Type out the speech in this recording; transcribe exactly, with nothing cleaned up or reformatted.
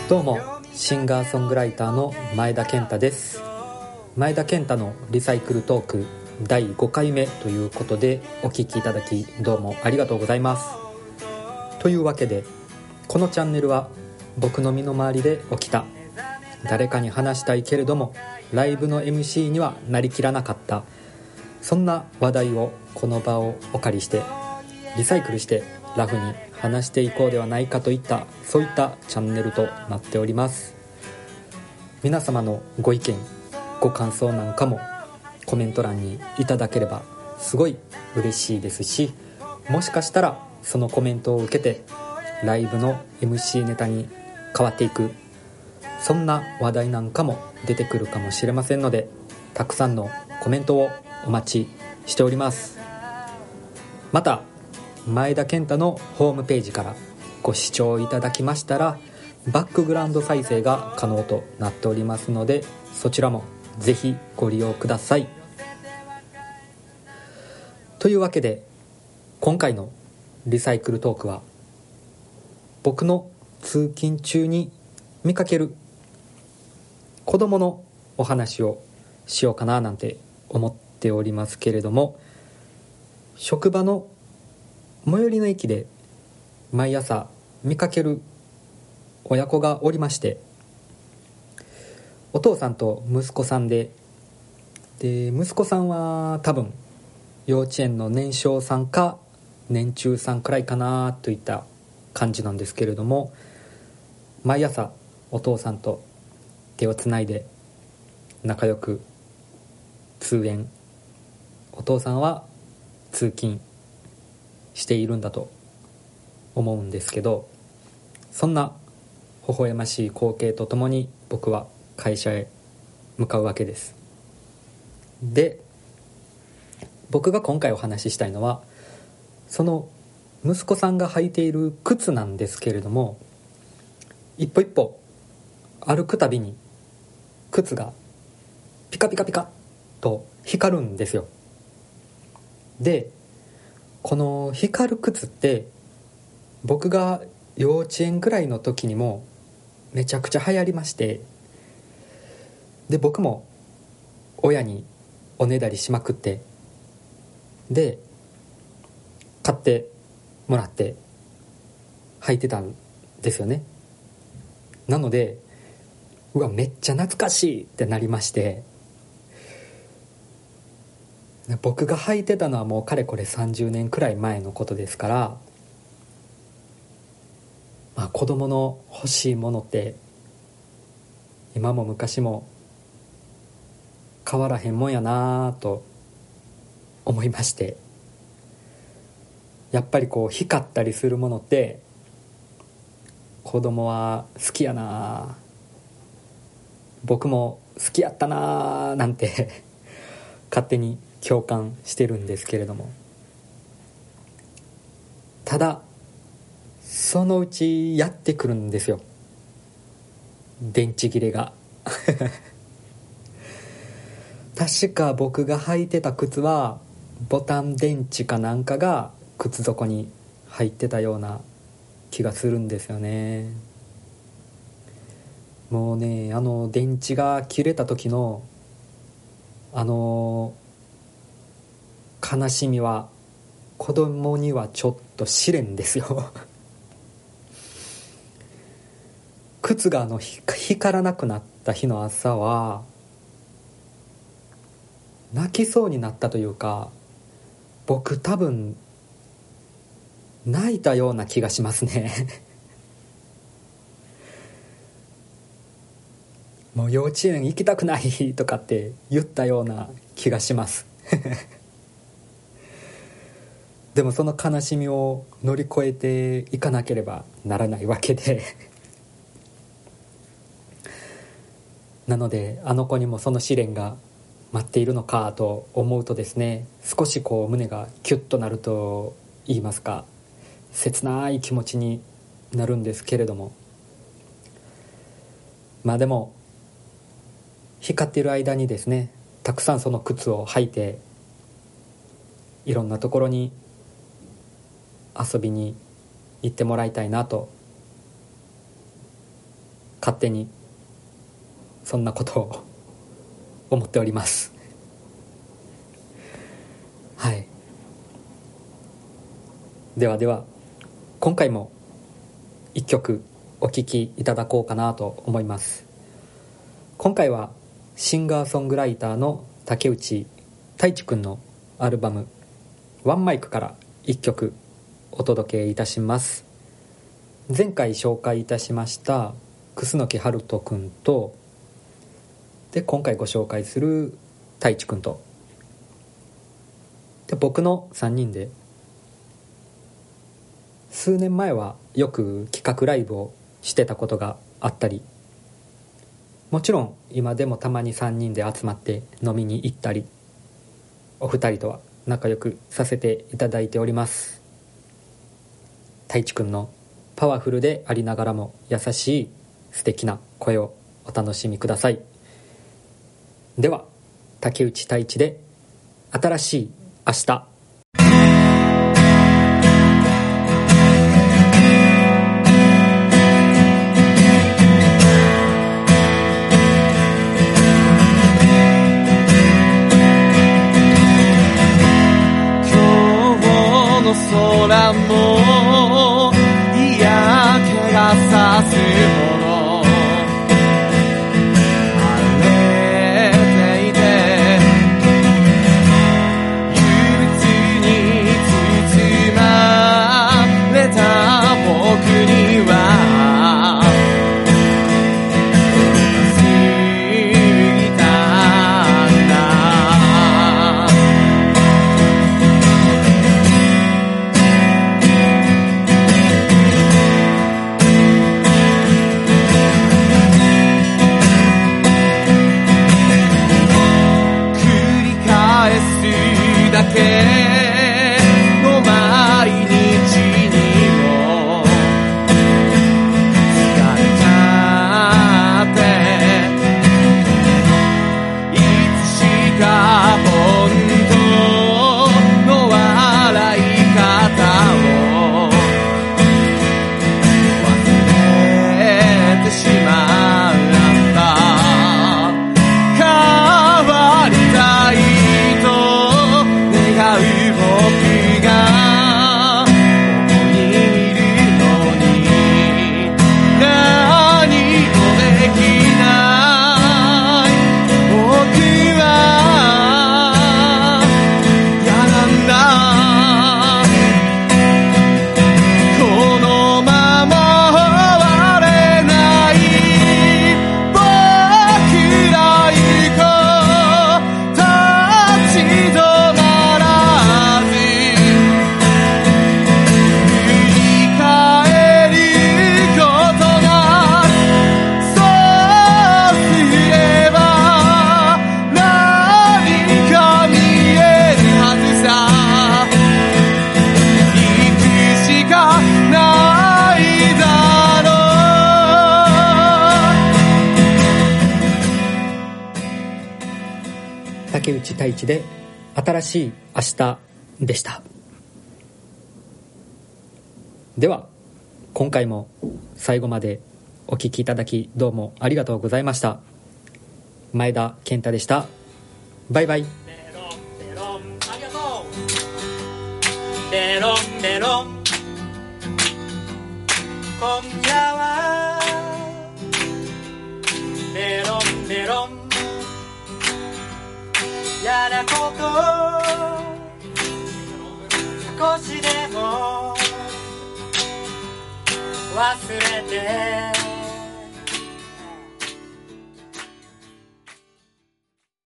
どうも、シンガーソングライターの前田健太です。前田健太のリサイクルトークだいごかいめということでお聞きいただきどうもありがとうございます。というわけで、このチャンネルは僕の身の回りで起きた、誰かに話したいけれどもライブの エムシー にはなりきらなかった、そんな話題をこの場をお借りしてリサイクルしてラフに話していこうではないかといった、そういったチャンネルとなっております。皆様のご意見ご感想なんかもコメント欄にいただければすごい嬉しいですし、もしかしたらそのコメントを受けてライブの エムシー ネタに変わっていく、そんな話題なんかも出てくるかもしれませんので、たくさんのコメントをお待ちしております。また前田健太のホームページからご視聴いただきましたらバックグラウンド再生が可能となっておりますので、そちらもぜひご利用ください。というわけで、今回のリサイクルトークは僕の通勤中に見かける子供のお話をしようかななんて思っておりますけれども、職場の最寄りの駅で毎朝見かける親子がおりまして、お父さんと息子さんで、で息子さんは多分幼稚園の年少さんか年中さんくらいかなといった感じなんですけれども、毎朝お父さんと手をつないで仲良く通園、お父さんは通勤しているんだと思うんですけど、そんな微笑ましい光景とともに僕は会社へ向かうわけです。で、僕が今回お話ししたいのはその息子さんが履いている靴なんですけれども、一歩一歩歩くたびに靴がピカピカピカと光るんですよ。で、この光る靴って僕が幼稚園ぐらいの時にもめちゃくちゃ流行りまして、で僕も親におねだりしまくって、で買ってもらって履いてたんですよね。なので、うわめっちゃ懐かしいってなりまして、僕が履いてたのはもうかれこれさんじゅうねんくらい前のことですから、まあ、子供の欲しいものって今も昔も変わらへんもんやなと思いまして、やっぱりこう光ったりするものって子供は好きやな、僕も好きやったななんて勝手に共感してるんですけれども、ただそのうちやってくるんですよ、電池切れが確か僕が履いてた靴はボタン電池かなんかが靴底に入ってたような気がするんですよね。もうね、あの電池が切れた時のあの悲しみは子供にはちょっと試練ですよ靴があの光らなくなった日の朝は泣きそうになったというか、僕多分泣いたような気がしますねもう幼稚園行きたくないとかって言ったような気がしますでもその悲しみを乗り越えていかなければならないわけでなので、あの子にもその試練が待っているのかと思うとですね、少しこう胸がキュッとなると言いますか、切ない気持ちになるんですけれども、まあでも光っている間にですね、たくさんその靴を履いていろんなところに遊びに行ってもらいたいなと勝手にそんなことを思っております。はい。ではでは今回も一曲お聴きいただこうかなと思います。今回はシンガーソングライターの竹内太一くんのアルバムワンマイクから一曲お届けいたします。前回紹介いたしました楠木春人くんとで今回ご紹介する太一くんとで僕のさんにんで数年前はよく企画ライブをしてたことがあったり、もちろん今でもたまにさんにんで集まって飲みに行ったり、お二人とは仲良くさせていただいております。太一くんのパワフルでありながらも優しい素敵な声をお楽しみください。では竹内太一で新しい明日。 空も嫌気がさすほど晴れていて憂鬱に包まれた僕には過ぎたんだ。だけの毎日にも疲れちゃっていつしか本当の笑い方を忘れてしまうんだ。変わりたい僕がここにいるのに何もできない僕は嫌なんだ。このまま終われない僕ら行こう立ち止まら竹内太一で新しい明日でした。では今回も最後までお聞きいただきどうもありがとうございました。前田健太でした。バイバイ。 メロンメロンありがとう。メロンメロン今夜はメロンメロン嫌なこと少しでも忘れて